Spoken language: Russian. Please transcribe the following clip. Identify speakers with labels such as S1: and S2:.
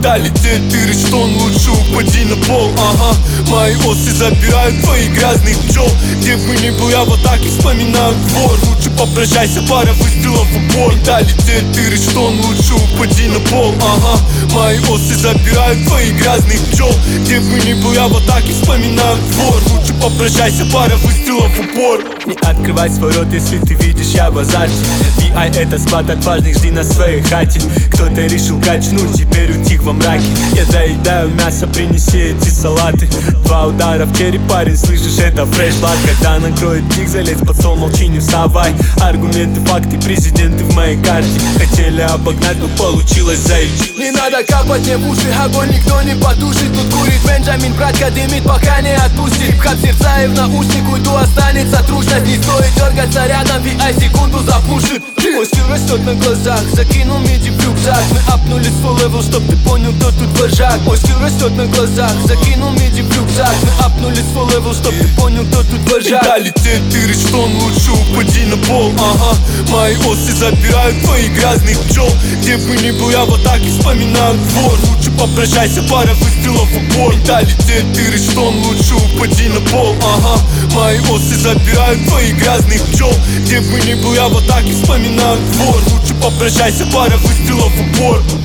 S1: Менталитет, ты решен, лучше упади на пол. Ага, мои осы забирают твои грязных пчел. Где бы ни был я в атаке, вспоминаю двор. Лучше попрощайся, пара выстрелов в упор. Менталитет, ты решен, лучше упади на пол. Ага, мои осы забирают твои грязных пчел. Где бы ни был я в атаке, вспоминаю двор. Лучше попрощайся, пара выстрелов в упор.
S2: Не открывай свой рот, если ты видишь, я в азарте. VI это склад отважных, жди на своей хате. Кто-то решил качнуть, теперь утих во мраке. Я доедаю мясо, принеси эти салаты. 2 удара в череп, парень, слышишь, это фреш-лад. Когда накроет пик, залезь под стол, молчи, не вставай. Аргументы, факты, президенты в моей карте. Хотели обогнать, но получилось заебись.
S3: Не надо капать мне в уши, огонь никто не потушит. Тут курит Бенджамин, братка дымит, пока не отпустит. Хип-хап сердца и в наушник уйду, останется трушность. Не стоит дергаться рядом, VI секунду запушит. Мой стиль растет на глазах, закинул миди в рюкзак. Мы апнули свой левел, чтоб ты понял, кто тут вожак. Мой стиль растет на глазах, закинул миди в рюкзак. Мы апнули свой левел, чтоб ты понял, кто тут вожак.
S1: Менталитет, ты решен, лучше упади на пол. Ага, мои осы забирают твои грязных пчел. Где бы ни был я в атаке, вспоминаю двор. Лучше попрощайся, пара выстрелов в упор. Менталитет, ты решен, лучше упади на пол. Ага, мои осы забирают твои грязных пчел. Где бы ни был я в атаке, вспоминаю двор. Лучше попрощайся, пара выстрелов в упор.